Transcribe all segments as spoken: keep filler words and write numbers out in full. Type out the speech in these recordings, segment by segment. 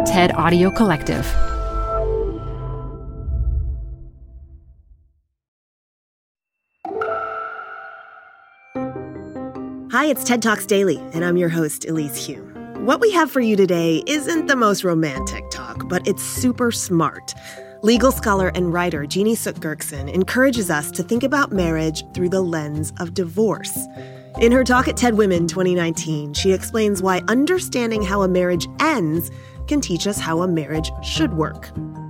TED Audio Collective. Hi, it's TED Talks Daily, and I'm your host, Elise Hume. What we have for you today isn't the most romantic talk, but it's super smart. Legal scholar and writer Jeannie Suk Gerkson encourages us to think about marriage through the lens of divorce. In her talk at TED Women twenty nineteen, she explains why understanding how a marriage ends can teach us how a marriage should work.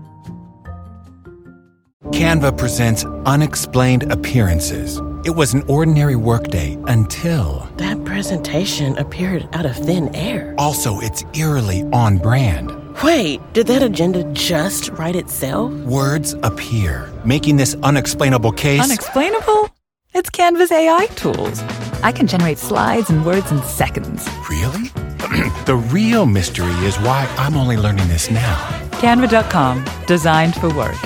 Canva presents Unexplained Appearances. It was an ordinary workday until... That presentation appeared out of thin air. Also, it's eerily on brand. Wait, did that agenda just write itself? Words appear, making this unexplainable case... Unexplainable? It's Canva's A I tools. I can generate slides and words in seconds. Really? The real mystery is why I'm only learning this now. Canva dot com, designed for work.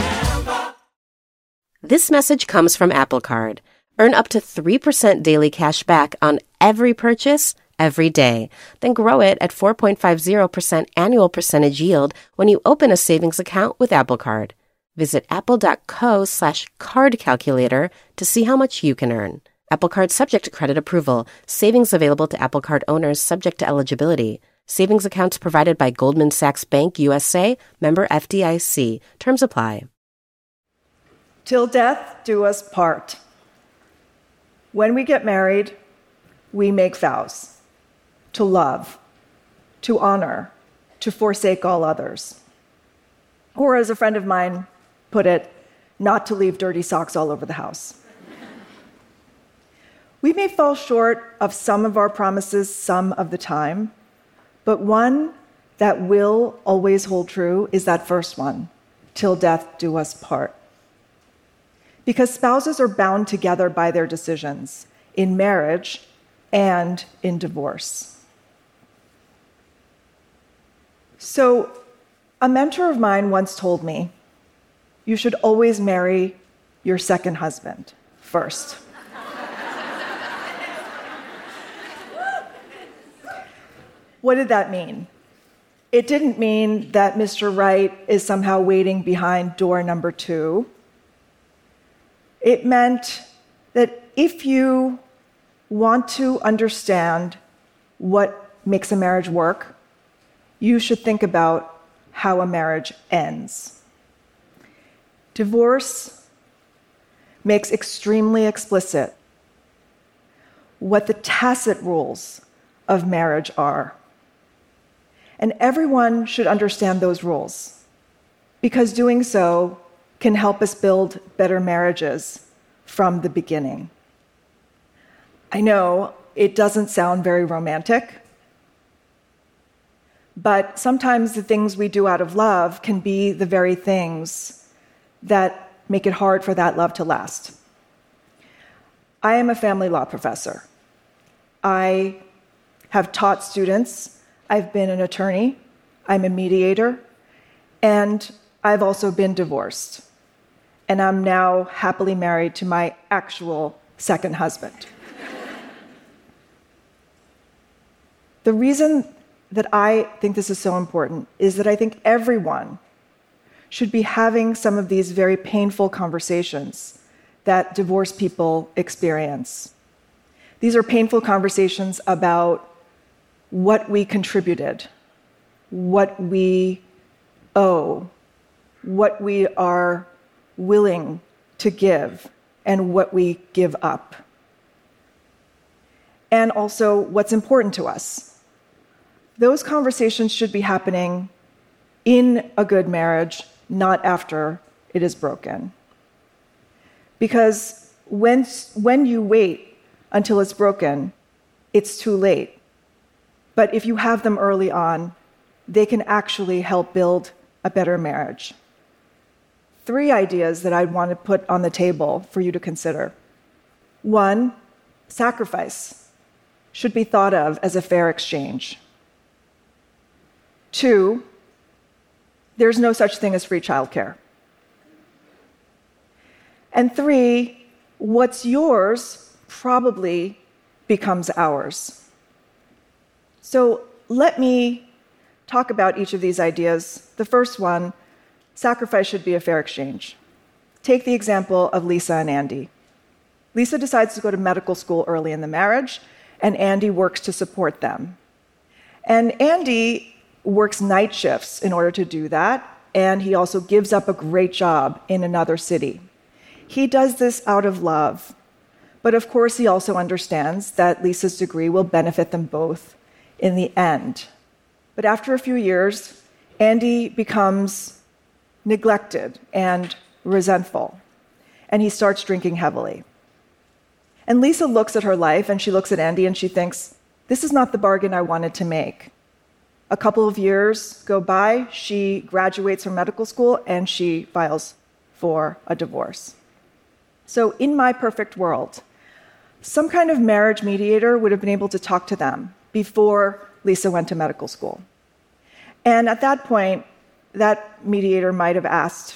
This message comes from Apple Card. Earn up to three percent daily cash back on every purchase, every day. Then grow it at four point five zero percent annual percentage yield when you open a savings account with Apple Card. Visit apple.co slash card calculator to see how much you can earn. Apple Card subject to credit approval. Savings available to Apple Card owners subject to eligibility. Savings accounts provided by Goldman Sachs Bank U S A, member F D I C. Terms apply. Till death do us part. When we get married, we make vows to love, to honor, to forsake all others. Or as a friend of mine put it, not to leave dirty socks all over the house. We may fall short of some of our promises some of the time, but one that will always hold true is that first one, till death do us part. Because spouses are bound together by their decisions in marriage and in divorce. So, a mentor of mine once told me, you should always marry your second husband first. What did that mean? It didn't mean that Mister Right is somehow waiting behind door number two. It meant that if you want to understand what makes a marriage work, you should think about how a marriage ends. Divorce makes extremely explicit what the tacit rules of marriage are. And everyone should understand those rules, because doing so can help us build better marriages from the beginning. I know it doesn't sound very romantic, but sometimes the things we do out of love can be the very things that make it hard for that love to last. I am a family law professor. I have taught students. I've been an attorney. I'm a mediator. And I've also been divorced. And I'm now happily married to my actual second husband. The reason that I think this is so important is that I think everyone should be having some of these very painful conversations that divorced people experience. These are painful conversations about what we contributed, what we owe, what we are willing to give, and what we give up. And also what's important to us. Those conversations should be happening in a good marriage, not after it is broken. Because when, when you wait until it's broken, it's too late. But if you have them early on, they can actually help build a better marriage. Three ideas that I'd want to put on the table for you to consider. One, sacrifice should be thought of as a fair exchange. Two, there's no such thing as free childcare. And three, what's yours probably becomes ours. So let me talk about each of these ideas. The first one, sacrifice should be a fair exchange. Take the example of Lisa and Andy. Lisa decides to go to medical school early in the marriage, and Andy works to support them. And Andy works night shifts in order to do that, and he also gives up a great job in another city. He does this out of love, but of course he also understands that Lisa's degree will benefit them both in the end. But after a few years, Andy becomes neglected and resentful, and he starts drinking heavily. And Lisa looks at her life, and she looks at Andy, and she thinks, this is not the bargain I wanted to make. A couple of years go by, she graduates from medical school, and she files for a divorce. So in my perfect world, some kind of marriage mediator would have been able to talk to them before Lisa went to medical school. And at that point, that mediator might have asked,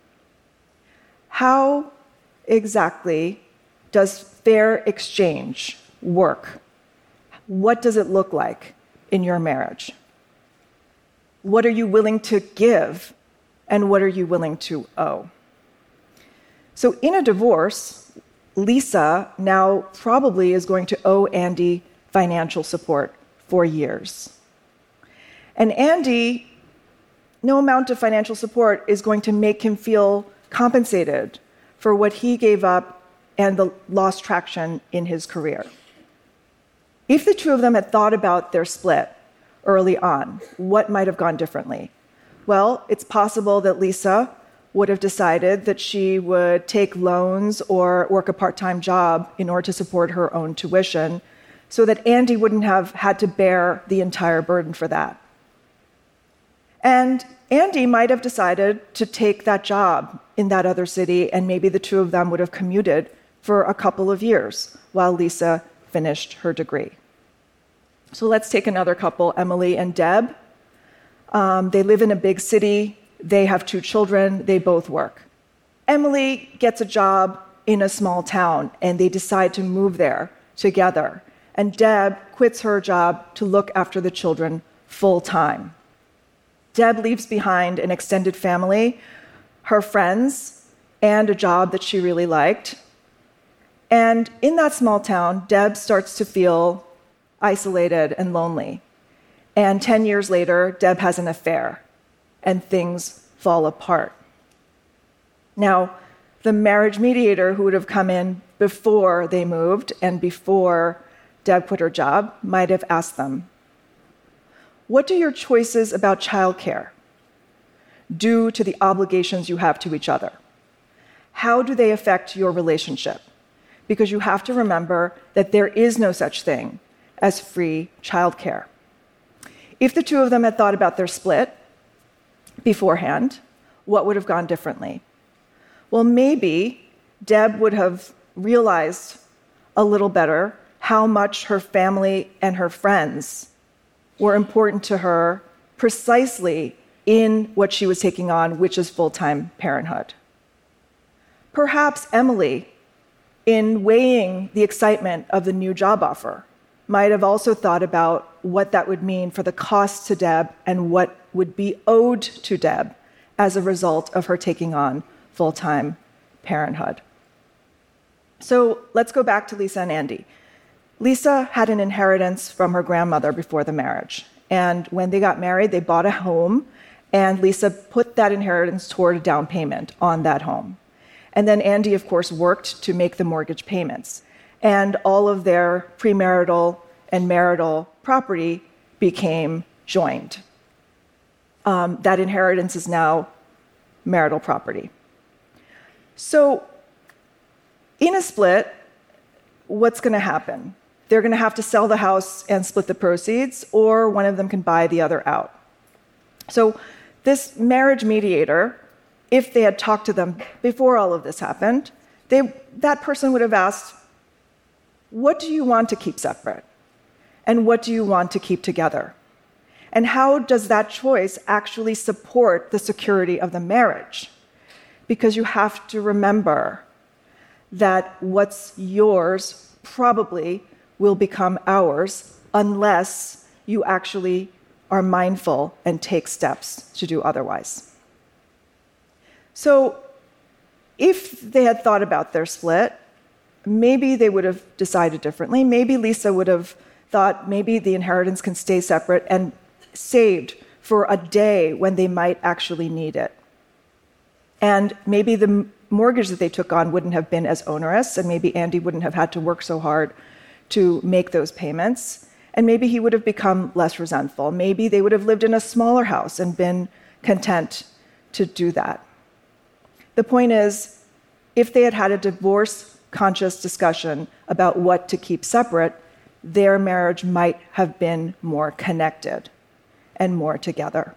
how exactly does fair exchange work? What does it look like in your marriage? What are you willing to give, and what are you willing to owe? So in a divorce, Lisa now probably is going to owe Andy financial support for years. And Andy, no amount of financial support is going to make him feel compensated for what he gave up and the lost traction in his career. If the two of them had thought about their split early on, what might have gone differently? Well, it's possible that Lisa would have decided that she would take loans or work a part-time job in order to support her own tuition, so that Andy wouldn't have had to bear the entire burden for that. And Andy might have decided to take that job in that other city, and maybe the two of them would have commuted for a couple of years while Lisa finished her degree. So let's take another couple, Emily and Deb. Um, they live in a big city. They have two children. They both work. Emily gets a job in a small town, and they decide to move there together. And Deb quits her job to look after the children full time. Deb leaves behind an extended family, her friends, and a job that she really liked. And in that small town, Deb starts to feel isolated and lonely. And ten years later, Deb has an affair, and things fall apart. Now, the marriage mediator who would have come in before they moved and before Deb quit her job might have asked them, what do your choices about childcare do to the obligations you have to each other? How do they affect your relationship? Because you have to remember that there is no such thing as free childcare. If the two of them had thought about their split beforehand, what would have gone differently? Well, maybe Deb would have realized a little better how much her family and her friends were important to her precisely in what she was taking on, which is full-time parenthood. Perhaps Emily, in weighing the excitement of the new job offer, might have also thought about what that would mean for the cost to Deb and what would be owed to Deb as a result of her taking on full-time parenthood. So let's go back to Lisa and Andy. Lisa had an inheritance from her grandmother before the marriage. And when they got married, they bought a home, and Lisa put that inheritance toward a down payment on that home. And then Andy, of course, worked to make the mortgage payments. And all of their premarital and marital property became joined. Um, that inheritance is now marital property. So in a split, what's going to happen? They're going to have to sell the house and split the proceeds, or one of them can buy the other out. So this marriage mediator, if they had talked to them before all of this happened, they, that person would have asked, what do you want to keep separate? And what do you want to keep together? And how does that choice actually support the security of the marriage? Because you have to remember that what's yours probably will become ours unless you actually are mindful and take steps to do otherwise. So, if they had thought about their split, maybe they would have decided differently. Maybe Lisa would have thought maybe the inheritance can stay separate and saved for a day when they might actually need it. And maybe the mortgage that they took on wouldn't have been as onerous, and maybe Andy wouldn't have had to work so hard to make those payments. And maybe he would have become less resentful. Maybe they would have lived in a smaller house and been content to do that. The point is, if they had had a divorce-conscious discussion about what to keep separate, their marriage might have been more connected and more together.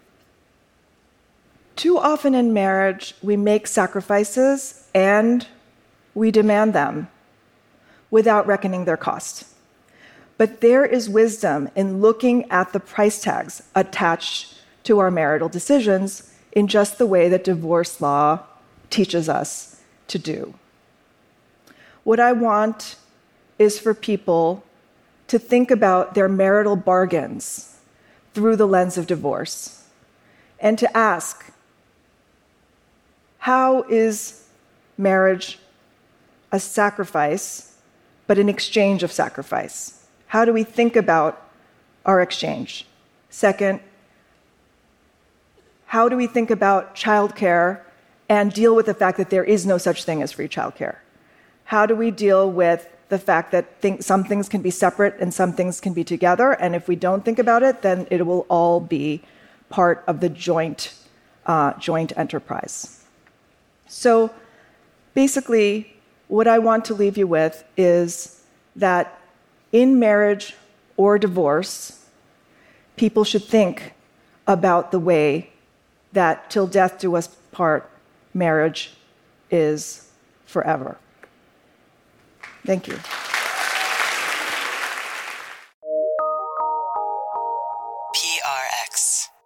Too often in marriage, we make sacrifices and we demand them without reckoning their cost. But there is wisdom in looking at the price tags attached to our marital decisions in just the way that divorce law teaches us to do. What I want is for people to think about their marital bargains through the lens of divorce and to ask, how is marriage a sacrifice, but an exchange of sacrifice? How do we think about our exchange? Second, how do we think about childcare and deal with the fact that there is no such thing as free childcare? How do we deal with the fact that th- some things can be separate and some things can be together, and if we don't think about it, then it will all be part of the joint, uh, joint enterprise. So basically, what I want to leave you with is that in marriage or divorce, people should think about the way that till death do us part, marriage is forever. Thank you. P R X.